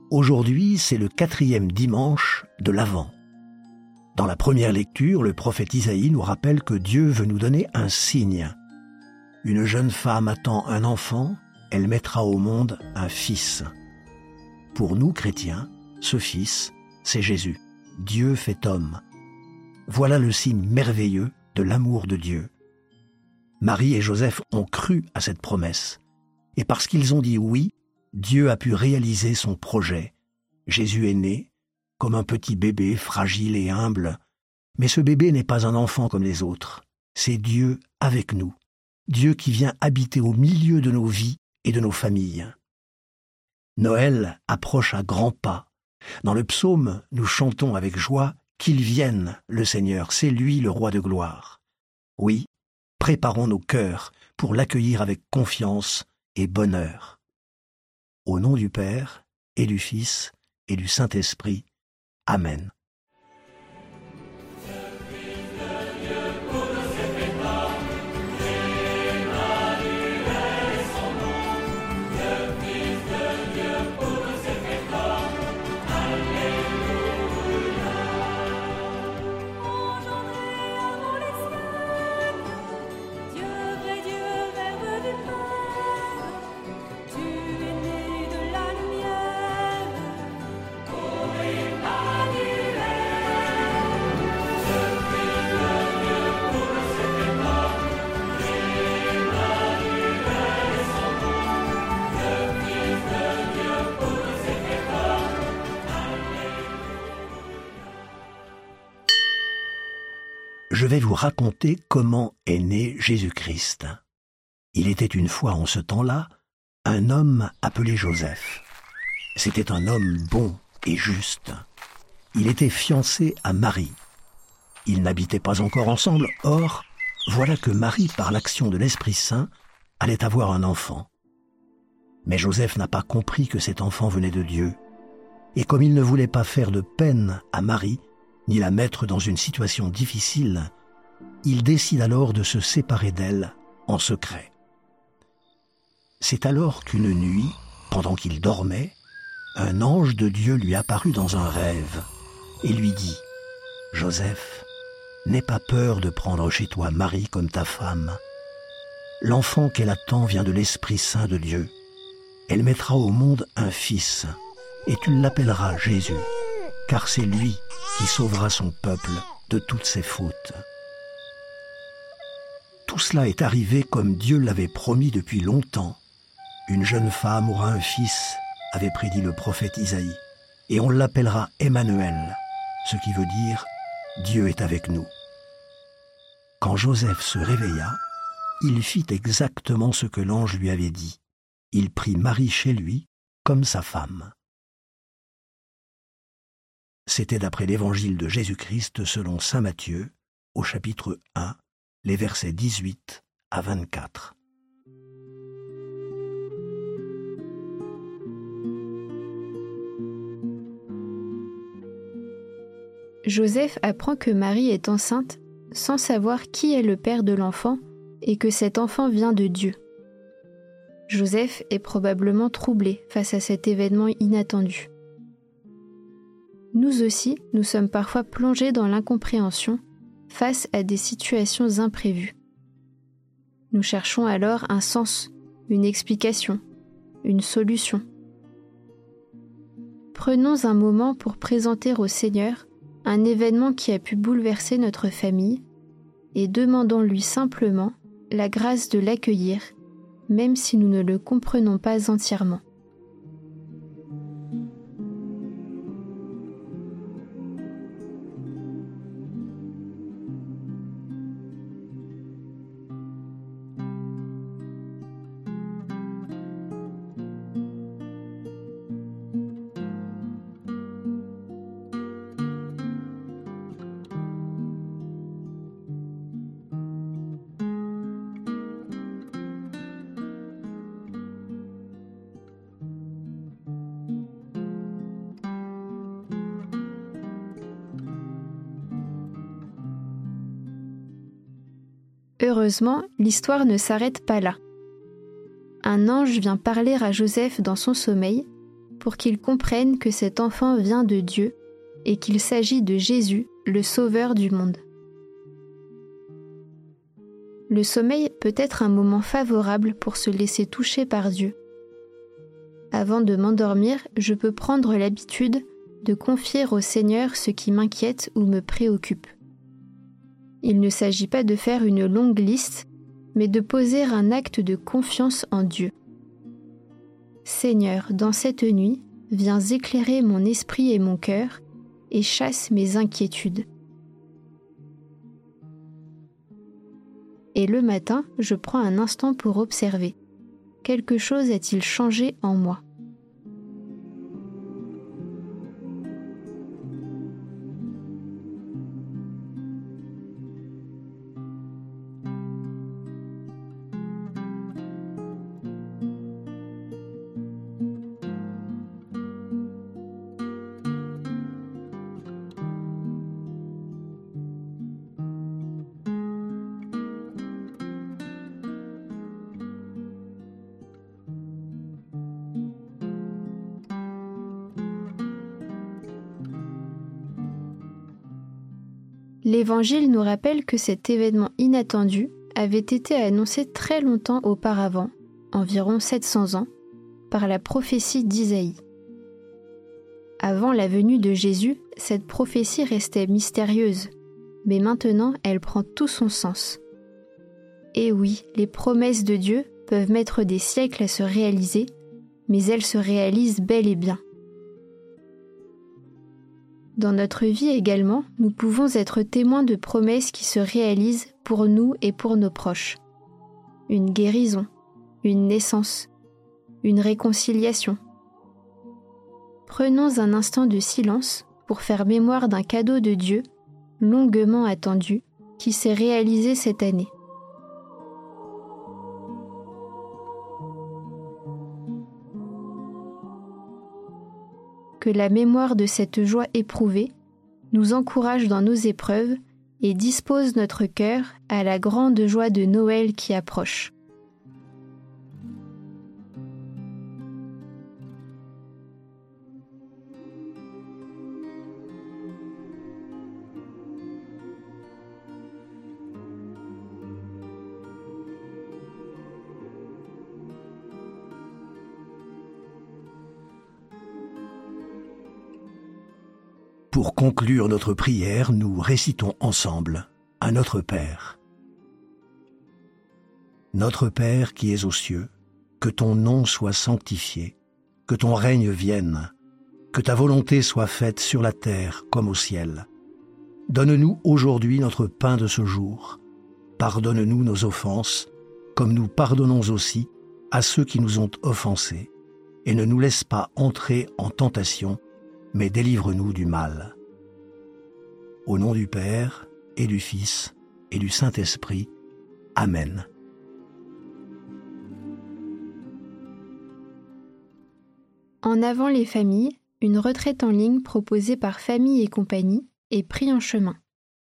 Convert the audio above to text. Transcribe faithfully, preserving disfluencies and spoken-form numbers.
Aujourd'hui, c'est le quatrième dimanche de l'Avent. Dans la première lecture, le prophète Isaïe nous rappelle que Dieu veut nous donner un signe. Une jeune femme attend un enfant, elle mettra au monde un fils. Pour nous, chrétiens, ce fils, c'est Jésus, Dieu fait homme. Voilà le signe merveilleux de l'amour de Dieu. Marie et Joseph ont cru à cette promesse. Et parce qu'ils ont dit oui, Dieu a pu réaliser son projet. Jésus est né, comme un petit bébé fragile et humble. Mais ce bébé n'est pas un enfant comme les autres. C'est Dieu avec nous. Dieu qui vient habiter au milieu de nos vies et de nos familles. Noël approche à grands pas. Dans le psaume, nous chantons avec joie « Qu'il vienne, le Seigneur, c'est lui le roi de gloire ». Oui, préparons nos cœurs pour l'accueillir avec confiance et bonheur. Au nom du Père, et du Fils, et du Saint-Esprit. Amen. Je vais vous raconter comment est né Jésus-Christ. Il était une fois en ce temps-là un homme appelé Joseph. C'était un homme bon et juste. Il était fiancé à Marie. Ils n'habitaient pas encore ensemble, or, voilà que Marie, par l'action de l'Esprit Saint, allait avoir un enfant. Mais Joseph n'a pas compris que cet enfant venait de Dieu. Et comme il ne voulait pas faire de peine à Marie, ni la mettre dans une situation difficile, il décide alors de se séparer d'elle en secret. C'est alors qu'une nuit, pendant qu'il dormait, un ange de Dieu lui apparut dans un rêve et lui dit « Joseph, n'aie pas peur de prendre chez toi Marie comme ta femme. L'enfant qu'elle attend vient de l'Esprit Saint de Dieu. Elle mettra au monde un fils, et tu l'appelleras Jésus, car c'est lui qui sauvera son peuple de toutes ses fautes. » Tout cela est arrivé comme Dieu l'avait promis depuis longtemps. Une jeune femme aura un fils, avait prédit le prophète Isaïe, et on l'appellera Emmanuel, ce qui veut dire « Dieu est avec nous ». Quand Joseph se réveilla, il fit exactement ce que l'ange lui avait dit. Il prit Marie chez lui comme sa femme. C'était d'après l'évangile de Jésus-Christ selon saint Matthieu, au chapitre un, les versets dix-huit à vingt-quatre. Joseph apprend que Marie est enceinte sans savoir qui est le père de l'enfant et que cet enfant vient de Dieu. Joseph est probablement troublé face à cet événement inattendu. Nous aussi, nous sommes parfois plongés dans l'incompréhension face à des situations imprévues. Nous cherchons alors un sens, une explication, une solution. Prenons un moment pour présenter au Seigneur un événement qui a pu bouleverser notre famille et demandons-lui simplement la grâce de l'accueillir, même si nous ne le comprenons pas entièrement. Heureusement, l'histoire ne s'arrête pas là. Un ange vient parler à Joseph dans son sommeil pour qu'ils comprennent que cet enfant vient de Dieu et qu'il s'agit de Jésus, le Sauveur du monde. Le sommeil peut être un moment favorable pour se laisser toucher par Dieu. Avant de m'endormir, je peux prendre l'habitude de confier au Seigneur ce qui m'inquiète ou me préoccupe. Il ne s'agit pas de faire une longue liste, mais de poser un acte de confiance en Dieu. Seigneur, dans cette nuit, viens éclairer mon esprit et mon cœur et chasse mes inquiétudes. Et le matin, je prends un instant pour observer. Quelque chose a-t-il changé en moi ? L'Évangile nous rappelle que cet événement inattendu avait été annoncé très longtemps auparavant, environ sept cents ans, par la prophétie d'Isaïe. Avant la venue de Jésus, cette prophétie restait mystérieuse, mais maintenant elle prend tout son sens. Et oui, les promesses de Dieu peuvent mettre des siècles à se réaliser, mais elles se réalisent bel et bien. Dans notre vie également, nous pouvons être témoins de promesses qui se réalisent pour nous et pour nos proches. Une guérison, une naissance, une réconciliation. Prenons un instant de silence pour faire mémoire d'un cadeau de Dieu, longuement attendu, qui s'est réalisé cette année. Que la mémoire de cette joie éprouvée nous encourage dans nos épreuves et dispose notre cœur à la grande joie de Noël qui approche. Pour conclure notre prière, nous récitons ensemble à notre Père. Notre Père qui es aux cieux, que ton nom soit sanctifié, que ton règne vienne, que ta volonté soit faite sur la terre comme au ciel. Donne-nous aujourd'hui notre pain de ce jour. Pardonne-nous nos offenses, comme nous pardonnons aussi à ceux qui nous ont offensés, et ne nous laisse pas entrer en tentation, mais délivre-nous du mal. Au nom du Père, et du Fils, et du Saint-Esprit. Amen. En avant les familles, une retraite en ligne proposée par Famille et Compagnie est prise en chemin.